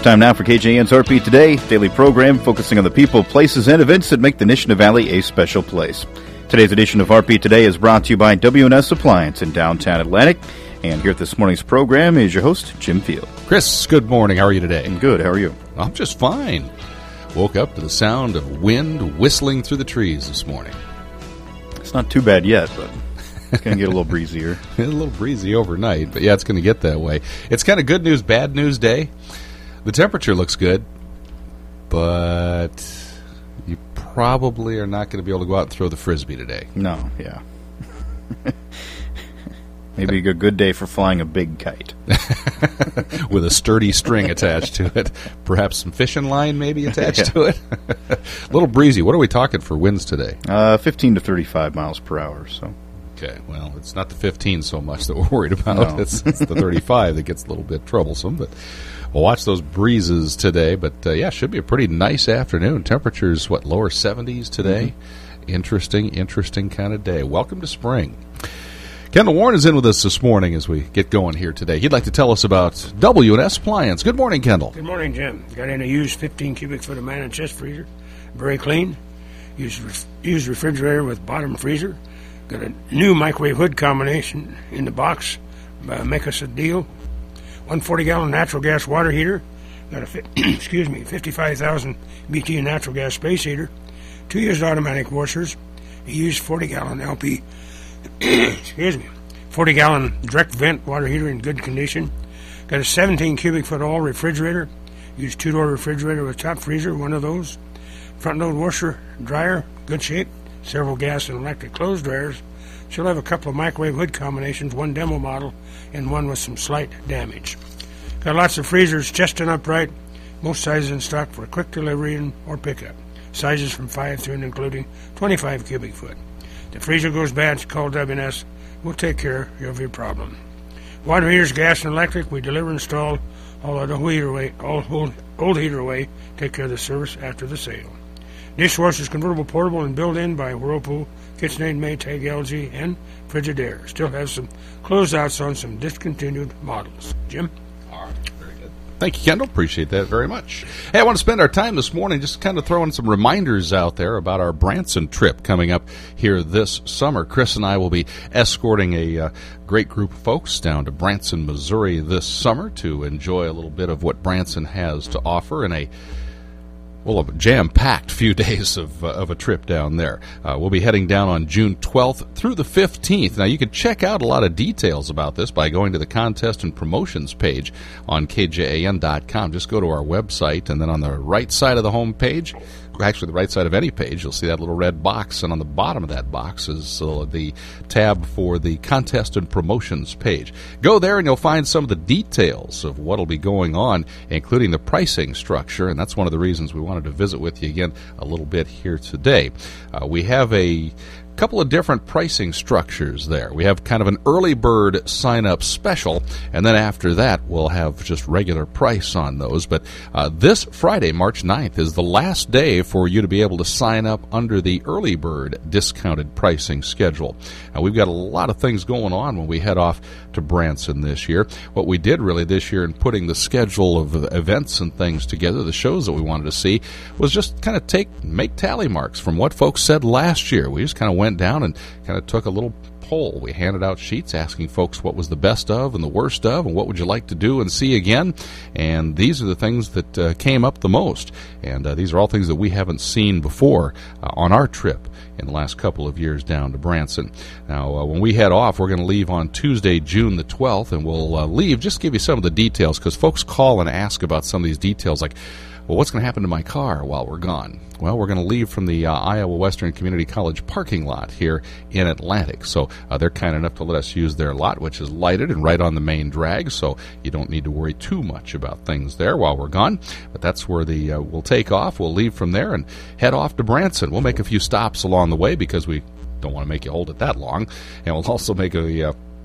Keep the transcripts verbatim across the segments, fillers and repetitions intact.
Time now for K J A N's R P Today, daily program focusing on the people, places, and events that make the Nishna Valley a special place. Today's edition of R P Today is brought to you by W and S Appliance in downtown Atlantic. And here at this morning's program is your host, Jim Field. Chris, good morning. How are you today? I'm good. How are you? I'm just fine. Woke up to the sound of wind whistling through the trees this morning. It's not too bad yet, but it's going to get a little breezier. A little breezy overnight, but yeah, it's going to get that way. It's kind of good news, bad news day. The temperature looks good, but you probably are not going to be able to go out and throw the Frisbee today. No, yeah. Maybe a good day for flying a big kite. With a sturdy string attached to it. Perhaps some fishing line maybe attached yeah. to it. A little breezy. What are we talking for winds today? Uh, fifteen to thirty-five miles per hour. So. Okay, well, it's not the fifteen so much that we're worried about. No. It's, it's the thirty-five that gets a little bit troublesome. But we'll watch those breezes today. But, uh, yeah, should be a pretty nice afternoon. Temperatures, what, lower seventies today? Mm-hmm. Interesting, interesting kind of day. Welcome to spring. Kendall Warren is in with us this morning as we get going here today. He'd like to tell us about W and S Appliance. Good morning, Kendall. Good morning, Jim. Got in a used fifteen cubic foot of man and chest freezer. Very clean. Used, ref- used refrigerator with bottom freezer. Got a new microwave hood combination in the box. Uh, make us a deal. one forty gallon natural gas water heater. Got a fi- excuse me fifty-five thousand B T U natural gas space heater. Two used automatic washers. A used forty gallon L P. excuse me, forty gallon direct vent water heater in good condition. Got a seventeen cubic foot all refrigerator. Used two door refrigerator with top freezer, one of those. Front load washer, dryer, good shape. Several gas and electric clothes dryers. She'll have a couple of microwave hood combinations, one demo model and one with some slight damage. Got lots of freezers, chest and upright. Most sizes in stock for quick delivery and or pickup. Sizes from five through and including twenty-five cubic foot. The freezer goes bad, call W and S. We'll take care of your problem. Water heaters, gas, and electric, we deliver and install all of the heater away, all old, old heater away. Take care of the service after the sale. Dishwashers, convertible, portable, and built-in by Whirlpool, KitchenAid, Maytag, L G, and Frigidaire. Still have some closeouts on some discontinued models. Jim? All right, very good. Thank you, Kendall. Appreciate that very much. Hey, I want to spend our time this morning just kind of throwing some reminders out there about our Branson trip coming up here this summer. Chris and I will be escorting a uh, great group of folks down to Branson, Missouri this summer to enjoy a little bit of what Branson has to offer in a Well, a jam-packed few days of, uh, of a trip down there. Uh, we'll be heading down on June twelfth through the fifteenth. Now, you can check out a lot of details about this by going to the contest and promotions page on K J A N dot com. Just go to our website, and then on the right side of the home page, actually the right side of any page, you'll see that little red box, and on the bottom of that box is uh, the tab for the contest and promotions page. Go there and you'll find some of the details of what will be going on, including the pricing structure, and that's one of the reasons we wanted to visit with you again a little bit here today. Uh, we have a couple of different pricing structures there. We have kind of an early bird sign-up special, and then after that we'll have just regular price on those. But uh, this Friday, March ninth, is the last day for you to be able to sign up under the early bird discounted pricing schedule. Now, we've got a lot of things going on when we head off to Branson this year. What we did really this year in putting the schedule of events and things together, the shows that we wanted to see, was just kind of take make tally marks from what folks said last year. We just kind of went down and kind of took a little poll. We handed out sheets asking folks what was the best of and the worst of and what would you like to do and see again. And these are the things that uh, came up the most. And uh, these are all things that we haven't seen before uh, on our trip in the last couple of years down to Branson. Now, uh, when we head off, we're going to leave on Tuesday, June the twelfth, and we'll uh, leave, just give you some of the details, because folks call and ask about some of these details, like, well, what's going to happen to my car while we're gone? Well, we're going to leave from the uh, Iowa Western Community College parking lot here in Atlantic. So uh, they're kind enough to let us use their lot, which is lighted and right on the main drag, so you don't need to worry too much about things there while we're gone. But that's where the uh, we'll take off. We'll leave from there and head off to Branson. We'll make a few stops along the way because we don't want to make you hold it that long. And we'll also make a... Uh,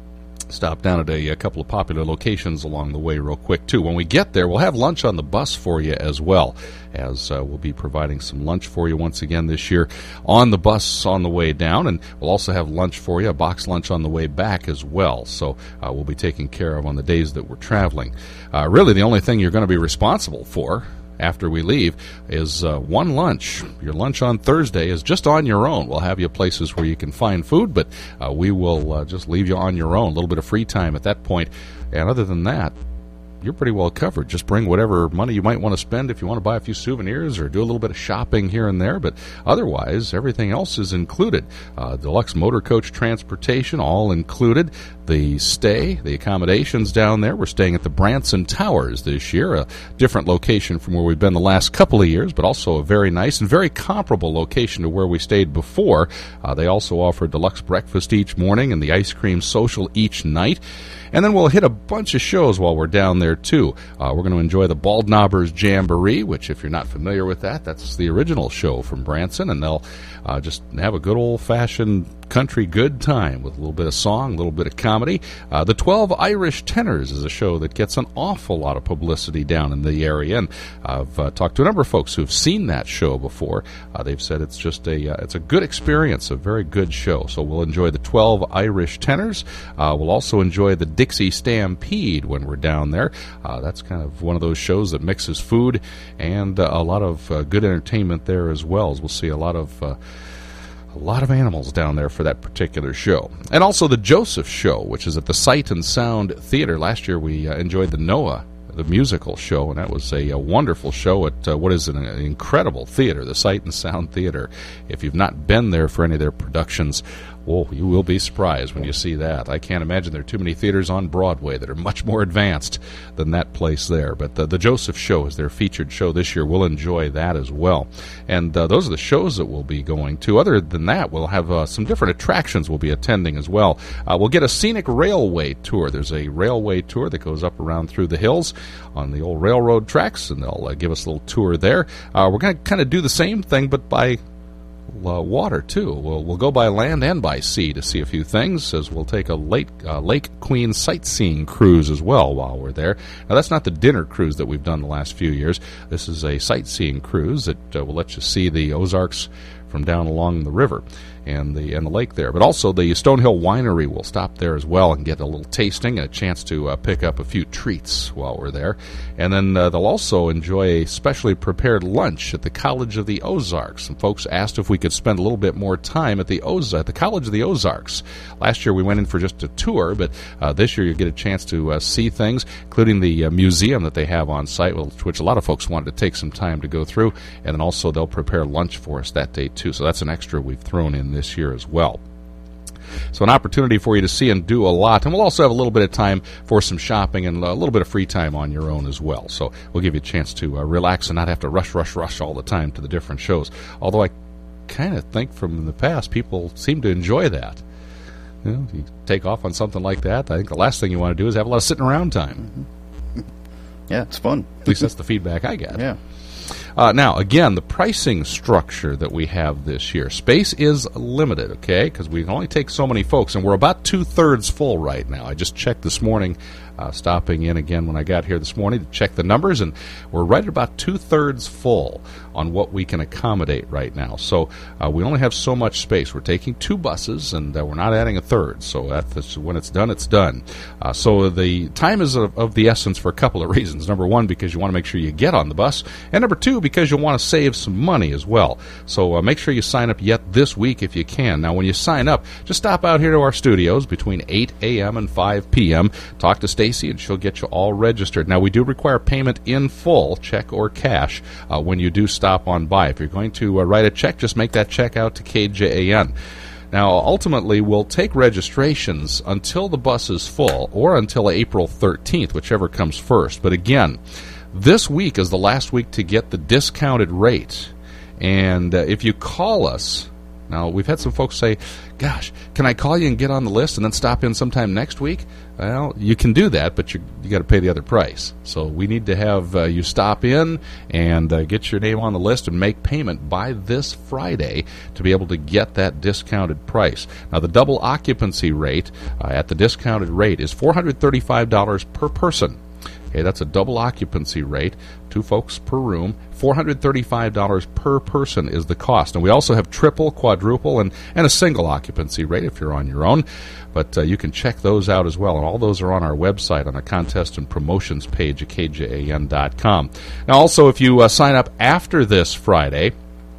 stop down at a, a couple of popular locations along the way real quick, too. When we get there, we'll have lunch on the bus for you as well, as uh, we'll be providing some lunch for you once again this year on the bus on the way down, and we'll also have lunch for you, a box lunch on the way back as well. So uh, we'll be taken care of on the days that we're traveling. Uh, really, the only thing you're going to be responsible for after we leave is uh, one lunch. Your lunch on Thursday is just on your own. We'll have you places where you can find food, but uh, we will uh, just leave you on your own. A little bit of free time at that point. And other than that, you're pretty well covered. Just bring whatever money you might want to spend if you want to buy a few souvenirs or do a little bit of shopping here and there. But otherwise, everything else is included. Uh, deluxe motor coach transportation, all included. The stay, the accommodations down there. We're staying at the Branson Towers this year, a different location from where we've been the last couple of years, but also a very nice and very comparable location to where we stayed before. Uh, they also offer deluxe breakfast each morning and the ice cream social each night. And then we'll hit a bunch of shows while we're down there, too. Uh, we're going to enjoy the Bald Knobbers Jamboree, which, if you're not familiar with that, that's the original show from Branson, and they'll uh, just have a good old-fashioned country good time with a little bit of song, a little bit of comedy. Uh, the twelve Irish Tenors is a show that gets an awful lot of publicity down in the area, and I've uh, talked to a number of folks who've seen that show before. Uh, they've said it's just a uh, it's a good experience, a very good show. So we'll enjoy the twelve Irish Tenors. Uh, we'll also enjoy the Dixie Stampede when we're down there. Uh, that's kind of one of those shows that mixes food and uh, a lot of uh, good entertainment there as well, as we'll see a lot of uh, a lot of animals down there for that particular show. And also the Joseph Show, which is at the Sight and Sound Theater. Last year we uh, enjoyed the Noah, the musical show, and that was a, a wonderful show at uh, what is an, an incredible theater, the Sight and Sound Theater. If you've not been there for any of their productions, well, you will be surprised when you see that. I can't imagine there are too many theaters on Broadway that are much more advanced than that place there. But the, the Joseph Show is their featured show this year. We'll enjoy that as well. And uh, those are the shows that we'll be going to. Other than that, we'll have uh, some different attractions we'll be attending as well. Uh, we'll get a scenic railway tour. There's a railway tour that goes up around through the hills on the old railroad tracks, and they'll uh, give us a little tour there. Uh, we're going to kind of do the same thing, but by Uh, water too. We'll we'll go by land and by sea to see a few things, as we'll take a Lake uh, Lake Queen sightseeing cruise as well while we're there. Now that's not the dinner cruise that we've done the last few years. This is a sightseeing cruise that uh, will let you see the Ozarks from down along the river and the and the lake there. But also the Stonehill Winery will stop there as well and get a little tasting and a chance to uh, pick up a few treats while we're there. And then uh, they'll also enjoy a specially prepared lunch at the College of the Ozarks. And folks asked if we could spend a little bit more time at the Oz at the College of the Ozarks. Last year we went in for just a tour, but uh, this year you get a chance to uh, see things, including the uh, museum that they have on site, which a lot of folks wanted to take some time to go through. And then also they'll prepare lunch for us that day too. So that's an extra we've thrown in this year as well. So an opportunity for you to see and do a lot. And we'll also have a little bit of time for some shopping and a little bit of free time on your own as well. So we'll give you a chance to uh, relax and not have to rush, rush, rush all the time to the different shows. Although I kind of think from the past, people seem to enjoy that. You know, you take off on something like that, I think the last thing you want to do is have a lot of sitting around time. Mm-hmm. Yeah, it's fun. At least that's the feedback I get. Yeah. Uh, now, again, the pricing structure that we have this year. Space is limited, okay, because we can only take so many folks, and we're about two-thirds full right now. I just checked this morning, uh, stopping in again when I got here this morning to check the numbers, and we're right at about two-thirds full on what we can accommodate right now. So uh, we only have so much space. We're taking two buses, and uh, we're not adding a third. So that's, when it's done, it's done. Uh, so the time is of, of the essence for a couple of reasons. Number one, because you want to make sure you get on the bus, and number two, because you'll want to save some money as well. So uh, make sure you sign up yet this week if you can. Now, when you sign up, just stop out here to our studios between eight a.m. and five p.m. Talk to Stacy, and she'll get you all registered. Now, we do require payment in full, check or cash, uh, when you do stop on by. If you're going to uh, write a check, just make that check out to K J A N. Now, ultimately, we'll take registrations until the bus is full or until April thirteenth, whichever comes first. But again, this week is the last week to get the discounted rate. And uh, if you call us Now, we've had some folks say, gosh, can I call you and get on the list and then stop in sometime next week? Well, you can do that, but you you got to pay the other price. So we need to have uh, you stop in and uh, get your name on the list and make payment by this Friday to be able to get that discounted price. Now, the double occupancy rate uh, at the discounted rate is four hundred thirty-five dollars per person. Okay, that's a double occupancy rate, two folks per room. four hundred thirty-five dollars per person is the cost. And we also have triple, quadruple, and, and a single occupancy rate if you're on your own. But uh, you can check those out as well. And all those are on our website on the contest and promotions page at K J A N dot com. Now, also, if you uh, sign up after this Friday,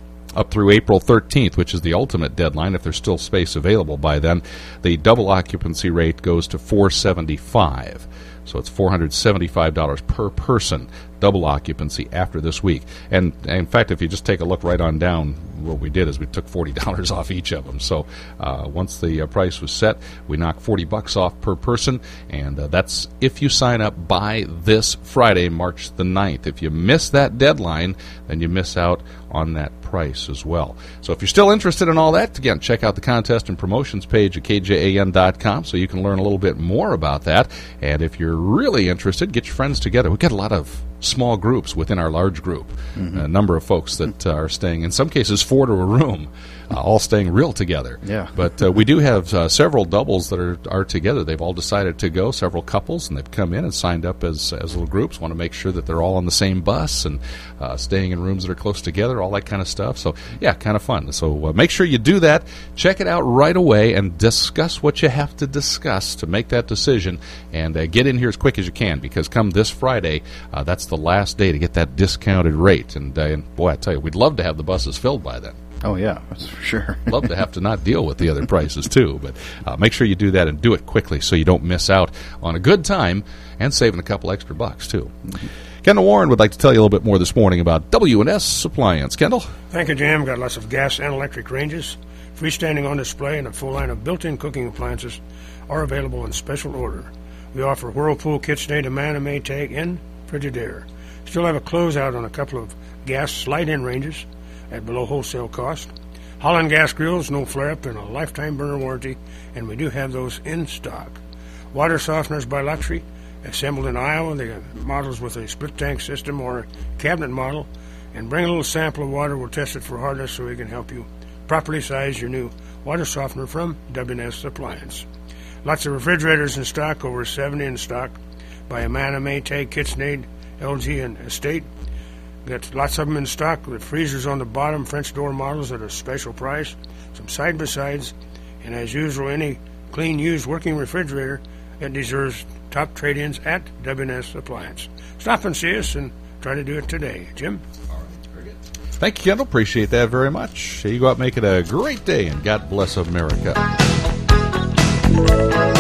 up through April thirteenth, which is the ultimate deadline, if there's still space available by then, the double occupancy rate goes to four hundred seventy-five dollars. So it's four hundred seventy-five dollars per person, double occupancy after this week. And, and in fact, if you just take a look right on down, what we did is we took forty dollars off each of them. So uh, once the uh, price was set, we knocked forty bucks off per person, and uh, that's if you sign up by this Friday, March the ninth. If you miss that deadline, then you miss out on that price as well. So if you're still interested in all that, again, check out the contest and promotions page at K J A N dot com so you can learn a little bit more about that. And if you're really interested, get your friends together. We've got a lot of small groups within our large group, mm-hmm. a number of folks that uh, are staying, in some cases, four to a room, uh, all staying real together. Yeah. But uh, we do have uh, several doubles that are, are together. They've all decided to go, several couples, and they've come in and signed up as, as little groups, want to make sure that they're all on the same bus and uh, staying in rooms that are close together, all that kind of stuff. So, yeah, kind of fun. So uh, make sure you do that. Check it out right away and discuss what you have to discuss to make that decision, and uh, get in here as quick as you can, because come this Friday, uh, that's the last day to get that discounted rate. And, uh, and boy, I tell you, we'd love to have the buses filled by then. Oh, yeah, that's for sure. Love to have to not deal with the other prices, too. But uh, make sure you do that and do it quickly so you don't miss out on a good time and saving a couple extra bucks, too. Mm-hmm. Kendall Warren would like to tell you a little bit more this morning about W and S Appliance. Kendall? Thank you, Jim. Got lots of gas and electric ranges, freestanding on display, and a full line of built-in cooking appliances are available in special order. We offer Whirlpool, KitchenAid, Amana, Maytag, and Frigidaire. Still have a closeout on a couple of gas slide-in ranges at below wholesale cost. Holland gas grills, no flare-up, and a lifetime burner warranty, and we do have those in stock. Water softeners by Luxury, assembled in Iowa. They have models with a split-tank system or a cabinet model. And bring a little sample of water. We'll test it for hardness so we can help you properly size your new water softener from W and S Appliance. Lots of refrigerators in stock, over seventy in stock, by Amana, Maytag, KitchenAid, L G, and Estate. Got lots of them in stock with freezers on the bottom, French door models at a special price, some side-by-sides, and as usual, any clean, used, working refrigerator, it deserves top trade-ins at W and S Appliance. Stop and see us and try to do it today. Jim? All right, very good. Thank you, Kendall. Appreciate that very much. You go out and make it a great day, and God bless America.